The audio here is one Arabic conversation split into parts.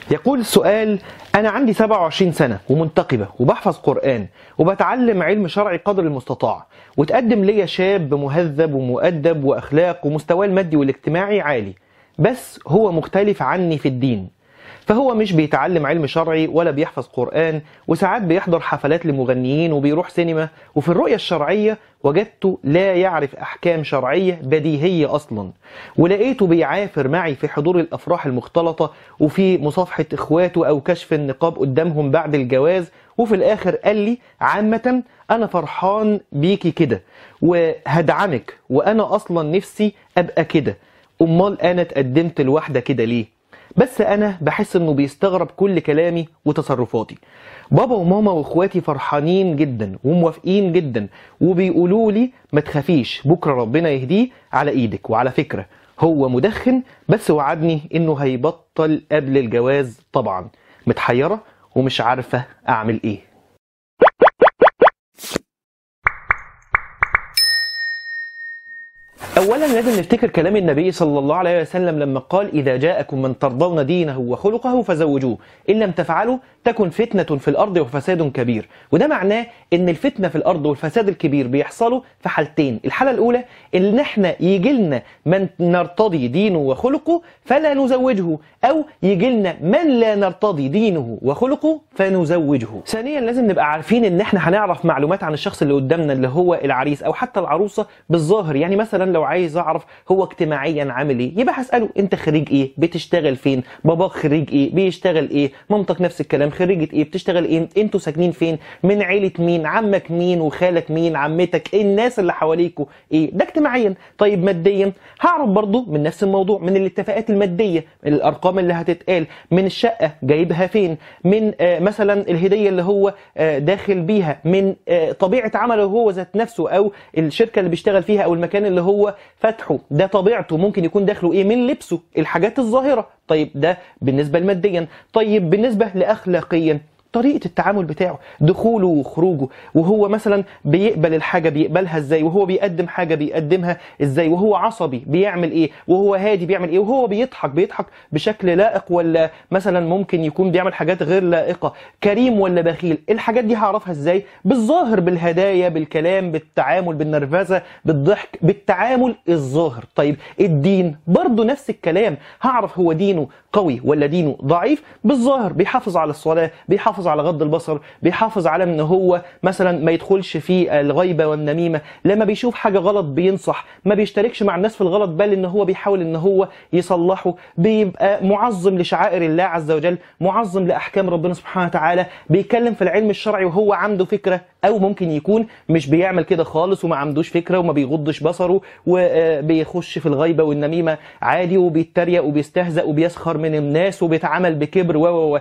يقول السؤال: أنا عندي 27 سنة ومنتقبة وبحفظ قرآن وبتعلم علم شرعي قدر المستطاع، وتقدم لي شاب مهذب ومؤدب وأخلاق ومستواه المادي والاجتماعي عالي، بس هو مختلف عني في الدين. فهو مش بيتعلم علم شرعي ولا بيحفظ قرآن، وساعات بيحضر حفلات لمغنيين وبيروح سينما، وفي الرؤية الشرعية وجدته لا يعرف أحكام شرعية بديهية أصلا، ولقيته بيعافر معي في حضور الأفراح المختلطة وفي مصافحة إخواته أو كشف النقاب قدامهم بعد الجواز، وفي الآخر قال لي: عامة أنا فرحان بيكي كده وهدعمك، وأنا أصلا نفسي أبقى كده، أمال أنا اتقدمت لواحدة كده ليه؟ بس أنا بحس إنه بيستغرب كل كلامي وتصرفاتي. بابا وماما واخواتي فرحانين جدا وموافقين جدا، وبيقولوا لي: ما تخافيش، بكرة ربنا يهديه على إيدك، وعلى فكرة هو مدخن بس وعدني إنه هيبطل قبل الجواز. طبعا متحيرة ومش عارفة أعمل إيه. أولا لازم نفتكر كلام النبي صلى الله عليه وسلم لما قال: إذا جاءكم من ترضون دينه وخلقه فزوجوه، إن لم تفعلوا تكن فتنة في الأرض وفساد كبير. وده معناه إن الفتنة في الأرض والفساد الكبير بيحصلوا في حالتين: الحالة الأولى إن إحنا يجي لنا من نرتضي دينه وخلقه فلا نزوجه، أو يجي لنا من لا نرتضي دينه وخلقه فنزوجه. ثانيا لازم نبقى عارفين إن إحنا هنعرف معلومات عن الشخص اللي قدامنا اللي هو العريس أو حتى العروسة بالظاهر. يعني مثلا لو عايز اعرف هو اجتماعيا عامل ايه، يبقى هساله: انت خريج ايه؟ بتشتغل فين؟ باباك خريج ايه؟ بيشتغل ايه؟ مامتك نفس الكلام، خريجه ايه؟ بتشتغل ايه؟ انتوا ساكنين فين؟ من عيله مين؟ عمك مين وخالك مين؟ عمتك؟ الناس اللي حواليكوا ايه؟ ده اجتماعيا. طيب ماديا هعرف برضو من نفس الموضوع، من الاتفاقات الماديه، الارقام اللي هتتقال، من الشقه جايبها فين، من مثلا الهديه اللي هو داخل بيها، من طبيعه عمله هو ذات نفسه او الشركه اللي بيشتغل فيها او المكان اللي هو فتحه، ده طبيعته، ممكن يكون داخله ايه، من لبسه، الحاجات الظاهرة. طيب ده بالنسبة لماديا. طيب بالنسبة لأخلاقيا، طريقة التعامل بتاعه، دخوله وخروجه، وهو مثلا بيقبل الحاجة بيقبلها ازاي، وهو بيقدم حاجة بيقدمها ازاي، وهو عصبي بيعمل ايه، وهو هادي بيعمل ايه، وهو بيضحك بشكل لائق ولا مثلا ممكن يكون بيعمل حاجات غير لائقة، كريم ولا بخيل. الحاجات دي هعرفها ازاي؟ بالظاهر، بالهدايا، بالكلام، بالتعامل، بالنرفزة، بالضحك، بالتعامل الظاهر. طيب الدين برضو نفس الكلام، هعرف هو دينه قوي ولا دينه ضعيف بالظاهر. بيحافظ على الصلاة، بيحافظ على غض البصر، بيحافظ على ان هو مثلا ما يدخلش في الغيبة والنميمة، لما بيشوف حاجة غلط بينصح، ما بيشتركش مع الناس في الغلط بل ان هو بيحاول ان هو يصلحه، بيبقى معظم لشعائر الله عز وجل، معظم لأحكام ربنا سبحانه وتعالى، بيتكلم في العلم الشرعي وهو عنده فكرة، او ممكن يكون مش بيعمل كده خالص وما عندوش فكرة وما بيغضش بصره وبيخش في الغيبة والنميمة عادي، وبيتريق وبيستهزأ وبيسخر من الناس وبيتعامل بكبر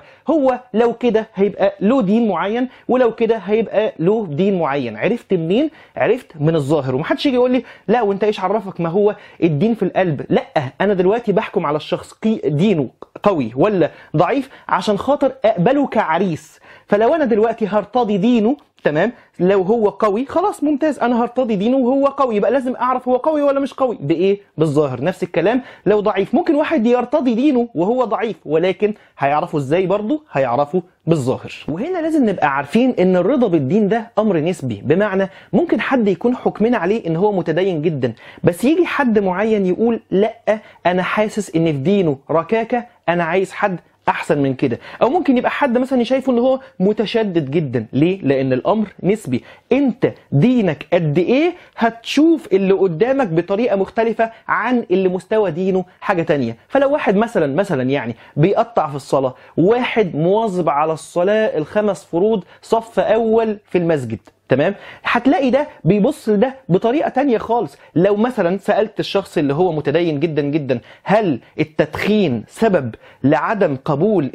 هو لو كده هيبقى له دين معين، ولو كده هيبقى له دين معين. عرفت منين؟ عرفت من الظاهر. ومحدش يجي يقول لي: لا وانت ايش عرفك ما هو الدين في القلب؟ لا، انا دلوقتي بحكم على الشخص دينه قوي ولا ضعيف عشان خاطر اقبله كعريس. فلو انا دلوقتي هرتضي دينه، تمام، لو هو قوي خلاص ممتاز، انا هرتضي دينه وهو قوي، يبقى لازم اعرف هو قوي ولا مش قوي. بايه؟ بالظاهر. نفس الكلام لو ضعيف، ممكن واحد يرتضي دينه وهو ضعيف، ولكن هيعرفه ازاي؟ برضه هيعرفه بالظاهر. وهنا لازم نبقى عارفين ان الرضا بالدين ده امر نسبي، بمعنى ممكن حد يكون حكمنا عليه ان هو متدين جدا، بس يجي حد معين يقول: لا انا حاسس ان في دينه ركاكة، انا عايز حد احسن من كده. او ممكن يبقى حد مثلا شايفه ان هو متشدد جدا. ليه؟ لان الامر نسبي. انت دينك قد ايه هتشوف اللي قدامك بطريقه مختلفه عن اللي مستوى دينه حاجه تانية. فلو واحد مثلا يعني بيقطع في الصلاه، واحد مواظب على الصلاه ال5 فروض صف اول في المسجد، تمام، هتلاقي ده بيبص لده بطريقة تانية خالص. لو مثلا سألت الشخص اللي هو متدين جدا جدا: هل التدخين سبب لعدم قبول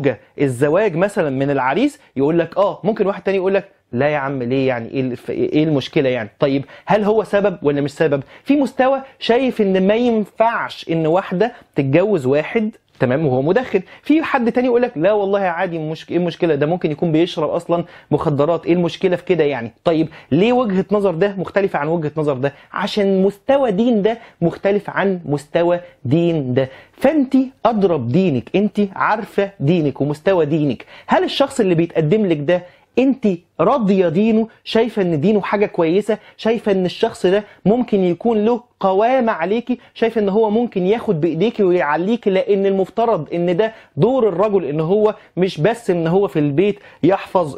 الزواج مثلا من العريس؟ يقول لك ممكن واحد تاني يقول لك: لا يا عم ليه يعني، ايه المشكلة يعني؟ طيب هل هو سبب ولا مش سبب؟ في مستوى شايف ان ما ينفعش ان واحدة تتجوز واحد تمام وهو مدخن. في حد تاني يقول لك لا والله عادي، ايه المشكله، ده ممكن يكون بيشرب اصلا مخدرات، ايه المشكله في كده يعني؟ طيب ليه وجهه نظر ده مختلفه عن وجهه نظر ده؟ عشان مستوى دين ده مختلف عن مستوى دين ده. فانت اضرب دينك، انت عارفه دينك ومستوى دينك. هل الشخص اللي بيتقدم لك ده انت راضيه دينه، شايفه ان دينه حاجه كويسه، شايفه ان الشخص ده ممكن يكون له قوامه عليكي، شايفه ان هو ممكن ياخد بايديكي ويعليكي؟ لان المفترض ان ده دور الرجل، ان هو مش بس ان هو في البيت يحفظ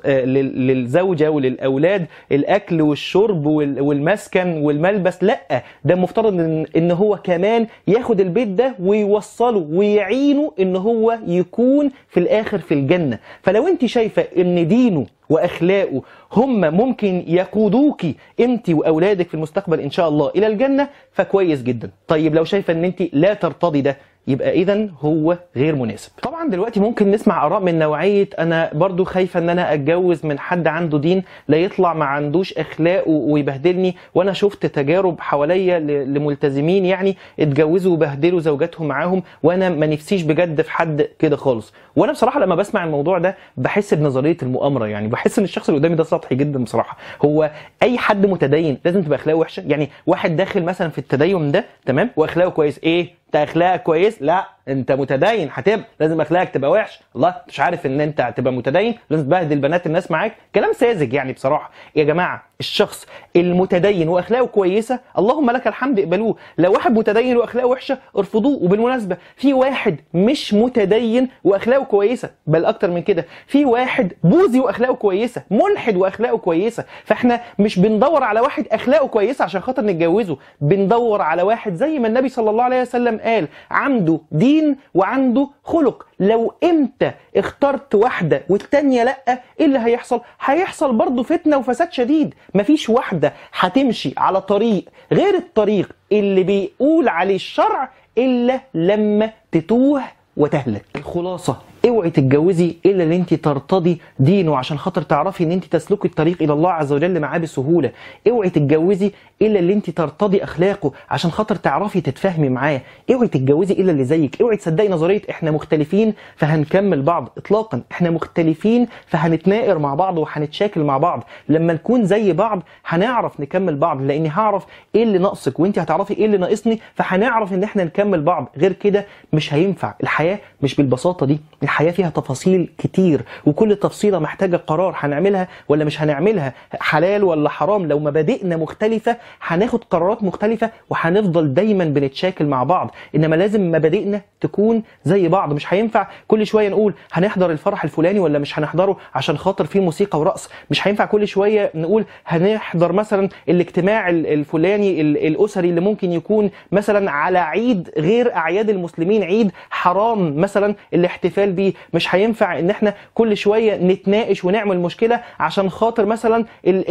للزوجه وللاولاد الاكل والشرب والمسكن والملبس، لا ده المفترض ان هو كمان ياخد البيت ده ويوصله ويعينه ان هو يكون في الاخر في الجنه. فلو انت شايفه ان دينه واخلاقه هم ممكن يقودوكي انت واولادك في المستقبل ان شاء الله الى الجنه، فكويس جدا. طيب لو شايفه ان انت لا ترتضي ده، يبقى اذا هو غير مناسب. طبعا دلوقتي ممكن نسمع اراء من نوعيه انا برضو خايفه ان انا اتجوز من حد عنده دين لا يطلع ما عندوش اخلاق ويبهدلني، وانا شفت تجارب حواليا لملتزمين يعني اتجوزوا وبهدلوا زوجاتهم معاهم، وانا ما نفسيش بجد في حد كده خالص. وانا بصراحه لما بسمع الموضوع ده بحس بنظريه المؤامره، يعني بحس ان الشخص اللي قدامي ده سطحي جدا بصراحه. هو اي حد متدين لازم تبقى اخلاقه وحشه؟ يعني واحد داخل مثلا في التدين ده تمام واخلاقه كويس، ايه انت اخلاقك كويس؟ لا انت متدين هتبقى لازم اخلاقك تبقى وحش؟ الله مش عارف ان انت هتبقى متدين لازم تبهدل بنات الناس معاك؟ كلام ساذج يعني بصراحه. يا جماعه الشخص المتدين واخلاقه كويسه اللهم لك الحمد اقبلوه. لو واحد متدين واخلاقه وحشه ارفضوه. وبالمناسبه في واحد مش متدين واخلاقه كويسه، بل اكتر من كده، في واحد بوذي واخلاقه كويسه، ملحد واخلاقه كويسه. فاحنا مش بندور على واحد اخلاقه كويسه عشان خاطر نتجوزه، بندور على واحد زي ما النبي صلى الله عليه وسلم قال عنده دين وعنده خلق. لو انت اخترت واحده والتانيه لا، ايه اللي هيحصل؟ هيحصل برضه فتنه وفساد شديد. مفيش واحده هتمشي على طريق غير الطريق اللي بيقول عليه الشرع الا لما تتوه وتهلك. الخلاصه اوعي تتجوزي الا اللي انت ترتضي دينه عشان خاطر تعرفي ان انت تسلكي الطريق الى الله عز وجل معاه بسهوله. اوعي تتجوزي الا اللي انت ترتضي اخلاقه عشان خاطر تعرفي تتفاهمي معاه. اوعي تتجوزي الا اللي زيك. اوعي تصدقي نظريه احنا مختلفين فهنكمل بعض، اطلاقا. احنا مختلفين فهنتناقر مع بعض وهنتشاكل مع بعض. لما نكون زي بعض هنعرف نكمل بعض، لاني هعرف ايه اللي ناقصك وانت هتعرفي ايه اللي ناقصني، فهنعرف ان احنا نكمل بعض. غير كده مش هينفع. الحياه مش بالبساطه دي، الحياة فيها تفاصيل كتير، وكل تفصيلة محتاجة قرار هنعملها ولا مش هنعملها، حلال ولا حرام. لو مبادئنا مختلفة هناخد قرارات مختلفة وهنفضل دايما بنتشاكل مع بعض. انما لازم مبادئنا تكون زي بعض. مش هينفع كل شوية نقول هنحضر الفرح الفلاني ولا مش هنحضره عشان خاطر فيه موسيقى ورقص. مش هينفع كل شوية نقول هنحضر مثلا الاجتماع الفلاني الأسري اللي ممكن يكون مثلا على عيد غير أعياد المسلمين، عيد حرام مثلا الاحتفال بيه. مش هينفع ان احنا كل شويه نتناقش ونعمل مشكله عشان خاطر مثلا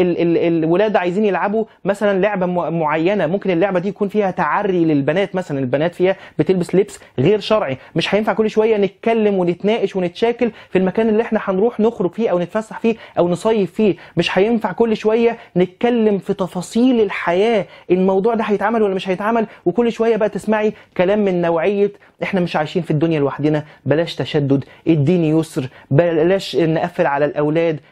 الولاد عايزين يلعبوا مثلا لعبه معينه، ممكن اللعبه دي يكون فيها تعري للبنات مثلا، البنات فيها بتلبس لبس غير شرعي. مش هينفع كل شويه نتكلم ونتناقش ونتشاكل في المكان اللي احنا هنروح نخرج فيه او نتفسح فيه او نصيف فيه. مش هينفع كل شويه نتكلم في تفاصيل الحياه، الموضوع ده هيتعمل ولا مش هيتعمل، وكل شويه بقى تسمعي كلام من نوعيه احنا مش عايشين في الدنيا لوحدنا، بلاش تشدد، الدين يسر، بلاش نقفل على الاولاد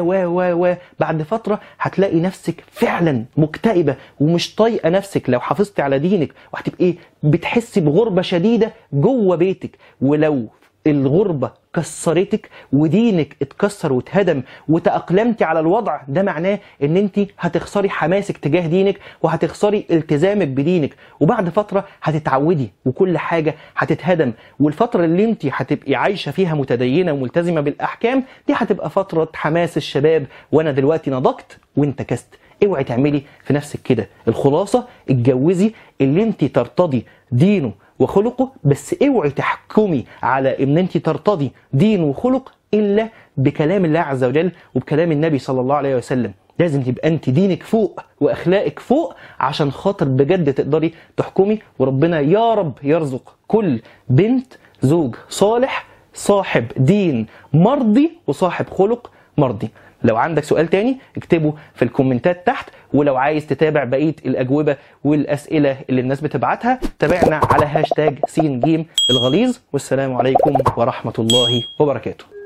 و بعد فتره هتلاقي نفسك فعلا مكتئبه ومش طايقه نفسك لو حافظتي على دينك، وهتبقي بتحسي بغربه شديده جوه بيتك. ولو الغربه كسرتك ودينك اتكسر واتهدم وتأقلمتي على الوضع، ده معناه ان انت هتخسري حماسك تجاه دينك وهتخسري التزامك بدينك، وبعد فترة هتتعودي وكل حاجة هتتهدم. والفترة اللي انت هتبقي عايشة فيها متدينة وملتزمة بالأحكام دي هتبقى فترة حماس الشباب، وانا دلوقتي نضجت وانت كست. اوعي تعملي في نفسك كده. الخلاصة اتجوزي اللي انت ترتضي دينه وخلقه، بس اوعي تحكمي على ان انت ترتضي دين وخلق الا بكلام الله عز وجل وبكلام النبي صلى الله عليه وسلم. لازم تبقى انت دينك فوق واخلاقك فوق عشان خاطر بجد تقدري تحكمي. وربنا يا رب يرزق كل بنت زوج صالح صاحب دين مرضي وصاحب خلق مرضي. لو عندك سؤال تاني اكتبه في الكومنتات تحت ولو عايز تتابع بقيه الاجوبه والاسئله اللي الناس بتبعتها تابعنا على هاشتاج س ج الغليظ. والسلام عليكم ورحمه الله وبركاته.